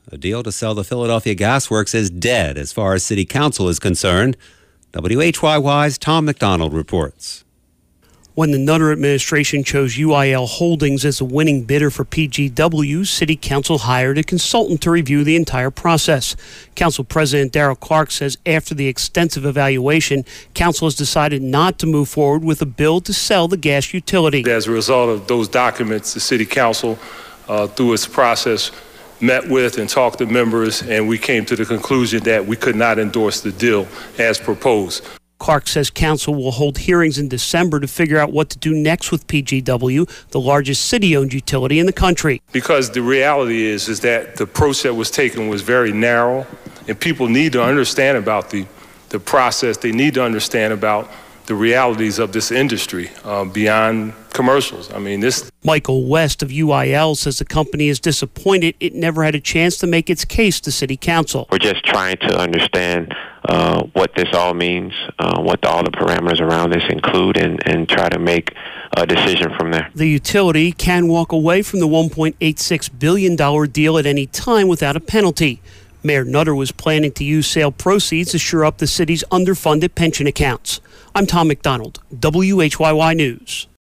A deal to sell the Philadelphia Gas Works is dead as far as City Council is concerned. WHYY's Tom McDonald reports. When the Nutter administration chose UIL Holdings as the winning bidder for PGW, City Council hired a consultant to review the entire process. Council President Darrell Clark says after the extensive evaluation, Council has decided not to move forward with a bill to sell the gas utility. As a result of those documents, the City Council, through its process, met with and talked to members, and we came to the conclusion that we could not endorse the deal as proposed. Clark says Council will hold hearings in December to figure out what to do next with PGW, the largest city-owned utility in the country. Because the reality is that the approach that was taken was very narrow, and people need to understand about the process. They need to understand about the realities of this industry beyond commercials. Michael West of UIL says the company is disappointed it never had a chance to make its case to City Council. We're just trying to understand what this all means, what all the parameters around this include, and try to make a decision from there. The utility can walk away from the $1.86 billion deal at any time without a penalty. Mayor Nutter was planning to use sale proceeds to shore up the city's underfunded pension accounts. I'm Tom McDonald, WHYY News.